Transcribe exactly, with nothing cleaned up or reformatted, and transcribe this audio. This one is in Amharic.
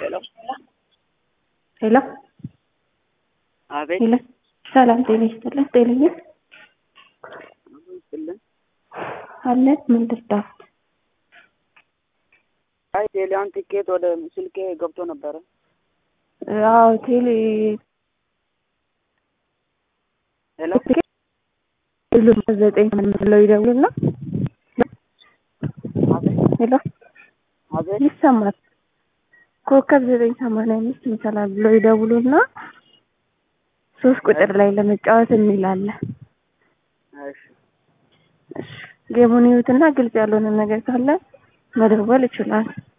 ሄሎ ሄሎ አቤት ሄሎ ሰላም ጤና ይስጥልኝ። ጤነኛ ይስጥልን። አለት ምን ልርዳህ? አይ ቴሌውን ቲኬት ወደ ስልኬ ገብቶ ነበረ። አዎ ቴሌ ሄሎ ሁሉም ዘጠኝ ብለው ይደውሉና አቤት ሄሎ አቤት ይሰማል። ኮከብ ዘጠኝ ሰማንያ አምስት ይሰላል ብለው ይደውሉና ሶስት ቁጥር ላይ ለመጫወት እንላለን። እሺ እሺ ጌሙን ይዩትና ግልጽ ያልሆነ ነገር ካለ መደወል ይችላል።